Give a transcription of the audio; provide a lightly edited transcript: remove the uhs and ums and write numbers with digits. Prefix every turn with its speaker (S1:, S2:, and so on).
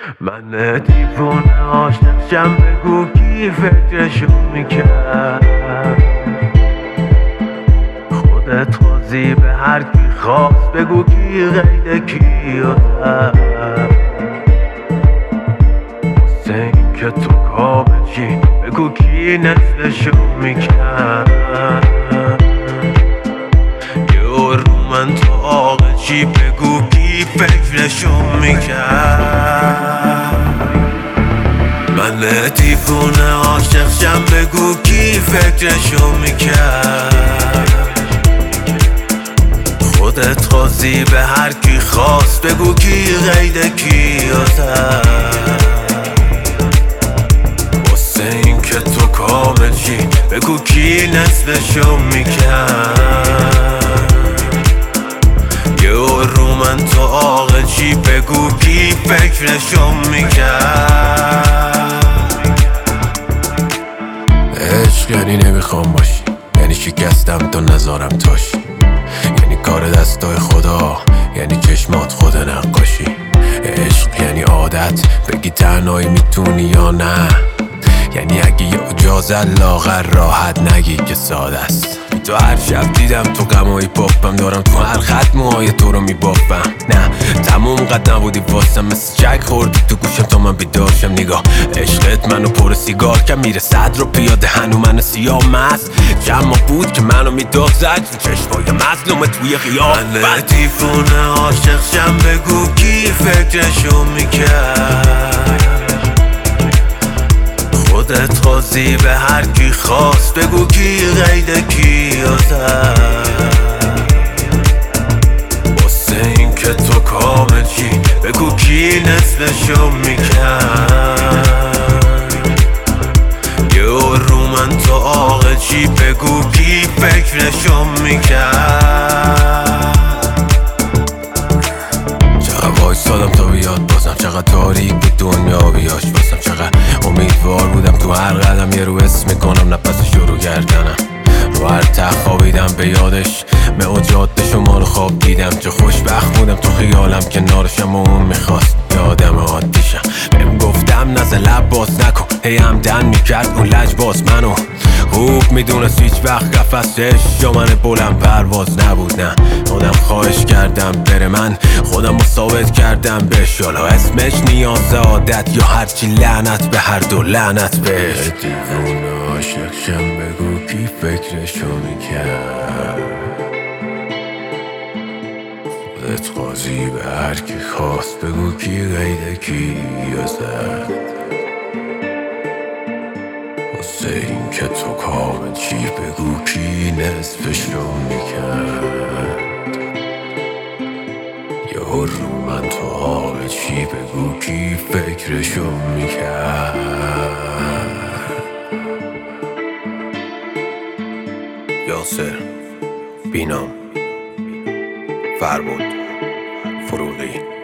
S1: من دیوونه عاشقشم، بگو کی فکرشو میکرد. خودت خوازی به هر کی خواست، بگو کی قید کیو زد. واسه این که تو کامل چی، بگو کی نصفشو میکرد. رو من طاقه چی، بگو کی فکرشو میکرد. من دیوونه عاشقشم، بگو کی فکرشو میکرد. خودت خواستی به هر کی خواست، بگو کی قید کیو زد. واسه این که تو کامل چی، بگو کی نصفشو میکرد. رو من تو آقا چی، بگو کی فکرشو میکرد.
S2: عشق یعنی نمیخوام باشی، یعنی شکستم تا نذارم تاشی، یعنی کار دستای خدا، یعنی چشمات خود نقاشی. عشق یعنی عادت، بگی تنهایی میتونی یا نه، یعنی اگه یه اجازت لاغر راحت نگی که ساده است. تو هر شب دیدم تو غمای پاپم، دارم تو هر خط موهای تو رو میبافم. نه تموم قد نبودی واسم، مثل چک خوردی تو گوشم تا من بیدارشم. نگاه عشقت منو پر سیگار که میره صد رو پیاده، هنو منو سیاه مست. چند ماه بود که منو میداد زد چشمای مظلوم توی خیابان.
S1: من دیوونه عاشقشم، بگو کی فکرشو میکرد. خودت خواستی به هر کی خواست، بگو کی قید کیو زد. واسه این که تو کامل چی، بگو کی نصفشو میکرد. رو من تو آقا چی، بگو کی فکرشو میکرد.
S2: چقدر وایسادم تا بیاد بازم، چقدر تاریک بود دنیا بیاش بازم، چقدر امیدوار بودم تو هر قدم یه رو اسم میکنم نفسش رو گردنم. رو هر تخت خوابیدم به یادش، معجات شما رو خواب دیدم. چه خوشبخت بودم تو خیالم کنارشم و اون میخواست یادم عادیشم. بهم گفتم نزه لب باز نکن، هی همدن میکرد اون لج باز منو. خوب میدونست هیچ وقت قفسش جا من بلند پرواز نبود. نه خودم خواهش کردم بره، من خودم رو ثابت کردم بهش. حالا اسمش نیاز عادت یا هرچی، لعنت به هر دو لعنت بهش.
S1: دیوونه عاشقشم، بگو کی فکرشو میکرد. خودت خواستی به هر کی خواست، بگو کی قید کیو زد. واسه این که تو کامل چی، بگو کی نصفشو میکرد. رو من تو حال چی، بگو کی فکرشو میکرد.
S2: یاسر، بینام، فربود، فروغی.